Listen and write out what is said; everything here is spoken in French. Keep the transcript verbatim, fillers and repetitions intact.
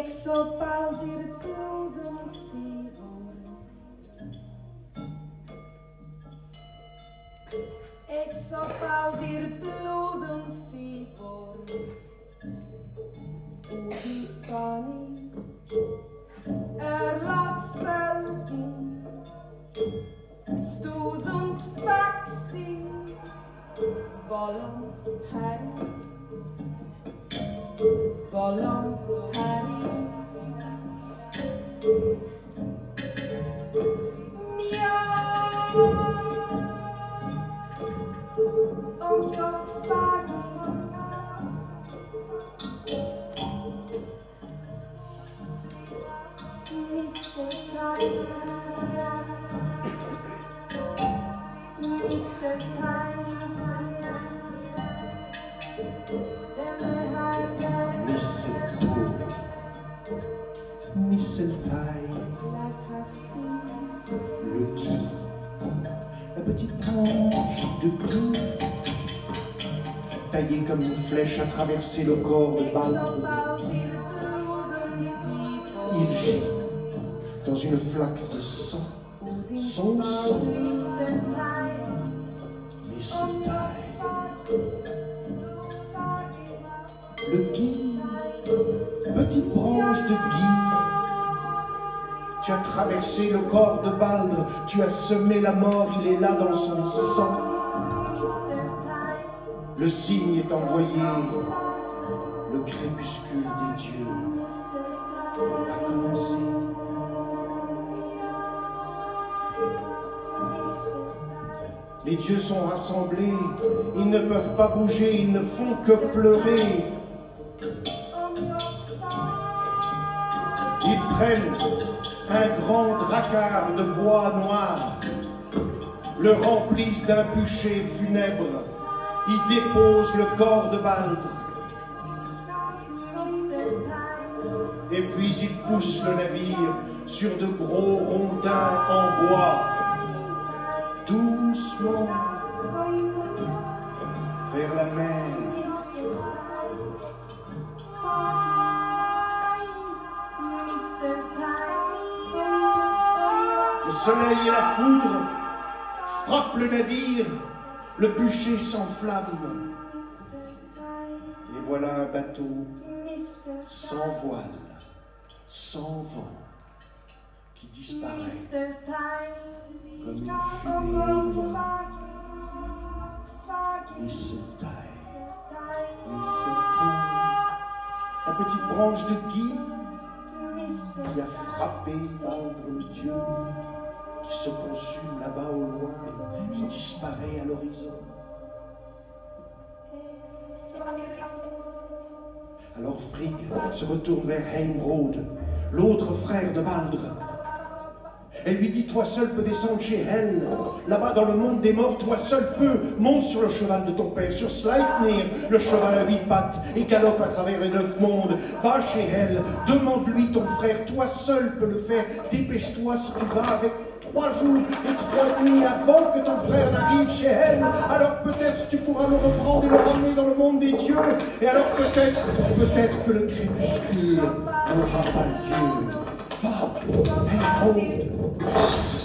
Exopaldir blodum fivor, exopaldir blodum fivor, Odins spaning laat velking, stod und vaxi, bollen Harry, bollen Harry. Miau, och jag fagin, mister Tyson, mister Tyson, Mistletoe, mistletoe, le gui, la petite branche de gui, taillée comme une flèche à traverser le corps de Baldur. Il gît dans une flaque de sang, son sang, mistletoe. Le gui, petite branche de gui, tu as traversé le corps de Baldur, tu as semé la mort, il est là dans son sang. Le signe est envoyé, le crépuscule des dieux a commencé. Les dieux sont rassemblés, ils ne peuvent pas bouger, ils ne font que pleurer. Ils prennent un grand dracard de bois noir, le remplissent d'un bûcher funèbre, ils déposent le corps de Baldur. Et puis ils poussent le navire sur de gros rondins en bois, doucement vers la mer. Le soleil et la foudre frappent le navire, le bûcher s'enflamme. Et voilà un bateau sans voile, sans vent, qui disparaît comme une fumée. Mistletoe, mistletoe, la petite branche de gui qui a frappé Baldur Dieu, qui se consume là-bas au loin, qui disparaît à l'horizon. Alors Frigg se retourne vers Heimrod, l'autre frère de Baldur. Elle lui dit, toi seul peux descendre chez Hel, là-bas dans le monde des morts, toi seul peux, monte sur le cheval de ton père, sur Sleipnir, le cheval à huit pattes, et galope à travers les neuf mondes. Va chez Hel, demande-lui ton frère, toi seul peux le faire, dépêche-toi si tu vas avec trois jours et trois nuits avant que ton frère n'arrive chez Hel, alors peut-être tu pourras le reprendre et le ramener dans le monde des dieux, et alors peut-être, peut-être que le crépuscule n'aura pas lieu. Va, Heimrod.